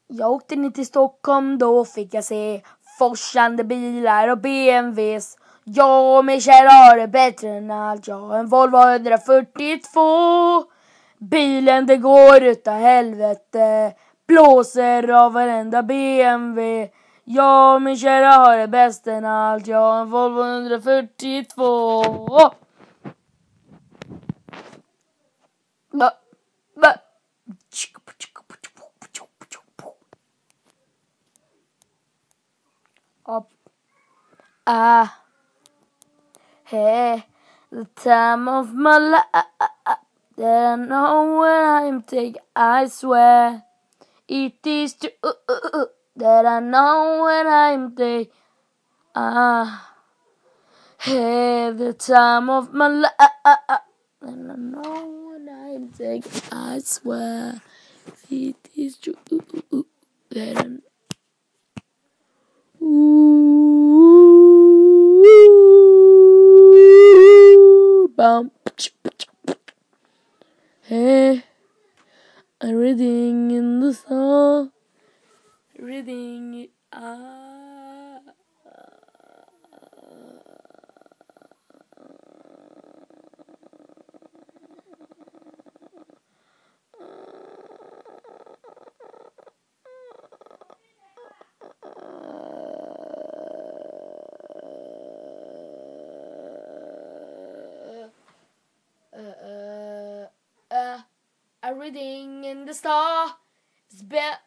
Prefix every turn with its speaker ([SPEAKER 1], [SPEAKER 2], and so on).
[SPEAKER 1] Jag åkte ner till Stockholm, då fick jag se forsande bilar och BMWs. Jag och min kära har det bättre än allt. Jag har en Volvo 142. Bilen det går utav helvete. Blåser av varenda BMW. Jag och min kära har det bäst än allt. Jag har en Volvo 142. Hey, the time of my life that I know when I'm taking, I swear it is true that I know when I'm taking. Hey, the time of my life that I know when I'm taking, I swear it is true that I know. Hey, I'm reading in the song, reading it. I'm reading in the star. It's better.